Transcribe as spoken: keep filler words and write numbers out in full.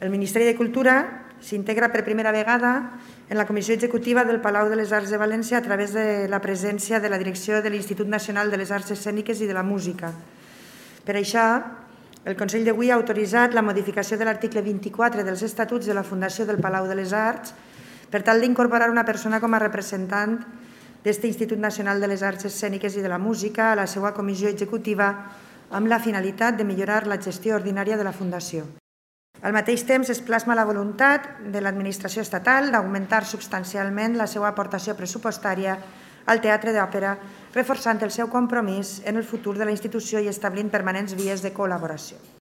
El Ministeri de Cultura s'integra per primera vegada en la Comissió Executiva del Palau de les Arts de València a través de la presència de la direcció de l'Institut Nacional de les Arts Escèniques i de la Música. Per això, el Consell d'avui ha autoritzat la modificació de l'article vint-i-quatre dels Estatuts de la Fundació del Palau de les Arts per tal d'incorporar una persona com a representant d'aquest Institut Nacional de les Arts Escèniques i de la Música a la seva comissió executiva amb la finalitat de millorar la gestió ordinària de la Fundació. Al mateix temps, es plasma la voluntat de l'administració estatal d'augmentar substancialment la seva aportació pressupostària al Teatre d'Òpera, reforçant el seu compromís en el futur de la institució i establint permanents vies de col·laboració.